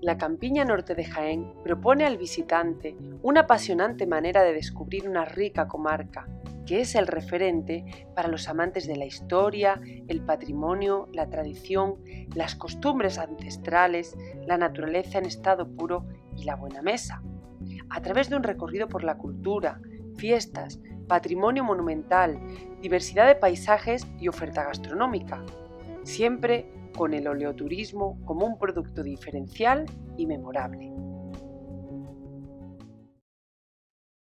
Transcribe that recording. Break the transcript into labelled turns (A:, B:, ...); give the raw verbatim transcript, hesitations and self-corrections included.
A: La Campiña Norte de Jaén propone al visitante una apasionante manera de descubrir una rica comarca, que es el referente para los amantes de la historia, el patrimonio, la tradición, las costumbres ancestrales, la naturaleza en estado puro y la buena mesa. A través de un recorrido por la cultura, fiestas, patrimonio monumental, diversidad de paisajes y oferta gastronómica, siempre con el oleoturismo como un producto diferencial y memorable.